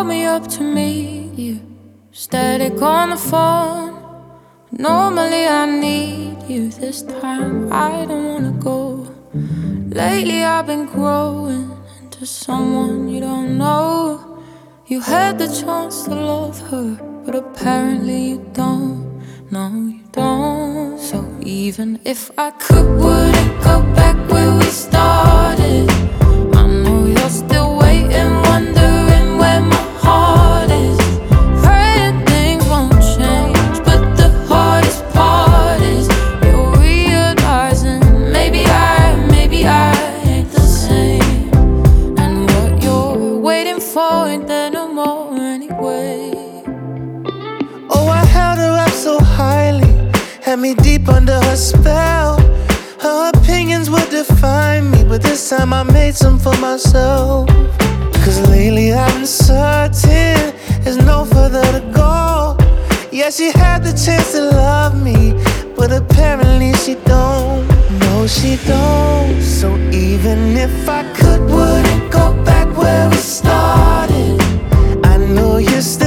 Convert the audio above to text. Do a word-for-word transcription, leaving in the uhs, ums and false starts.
called me up to meet you. Static on the phone. Normally I need you. This time I don't wanna go. Lately I've been growing into someone you don't know. You had the chance to love her, but apparently you don't. No, you don't. So even if I could, would it go back where we started? I know you're still waiting, wondering where my heart is. Praying things won't change, but the hardest part is you're realizing maybe I, maybe I ain't the same. And what you're waiting for ain't there no more anyway. Oh, I held her up so highly, had me deep under her spell. Her opinions would define me, but this time I made some for myself. Cause lately I've been certain there's no further to go. Yeah, she had the chance to love me, but apparently she don't. No, she don't. So even if I could, would it go back where we started? I know you're still